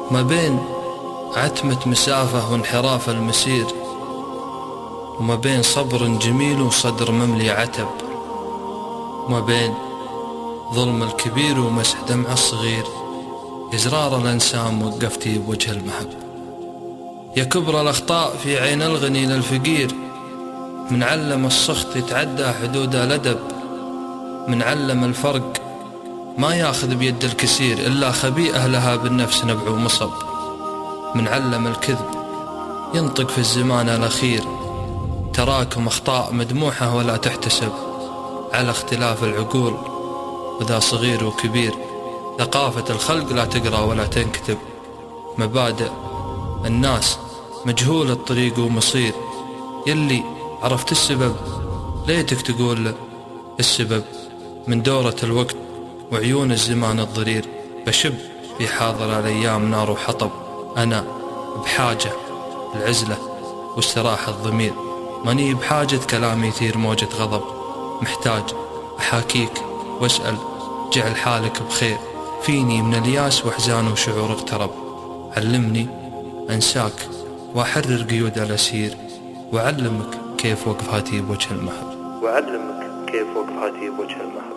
ما بين عتمة مسافة وانحراف المسير، وما بين صبر جميل وصدر مملي عتب، وما بين ظلم الكبير ومسح دمع الصغير، إزرار الأنسام وقفتي بوجه المحب. يا كبر الأخطاء في عين الغني للفقير، من علم السخط يتعدى حدود الأدب، من علم الفرق ما ياخذ بيد الكثير إلا خبيء أهلها بالنفس نبع ومصب، من علم الكذب ينطق في الزمان الأخير، تراكم أخطاء مدموحة ولا تحتسب على اختلاف العقول وذا صغير وكبير، ثقافة الخلق لا تقرأ ولا تنكتب، مبادئ الناس مجهول الطريق ومصير، يلي عرفت السبب ليتك تقول له السبب، من دورة الوقت وعيون الزمان الضرير، بشب في حاضر الأيام نار وحطب، أنا بحاجة العزلة واستراحة الضمير، ماني بحاجة كلام يثير موجة غضب، محتاج أحاكيك واسأل جعل حالك بخير، فيني من الياس وحزان وشعور اقترب، علمني أنساك وأحرر قيود الأسير، وأعلمك كيف وقفاتي بوجه المحب.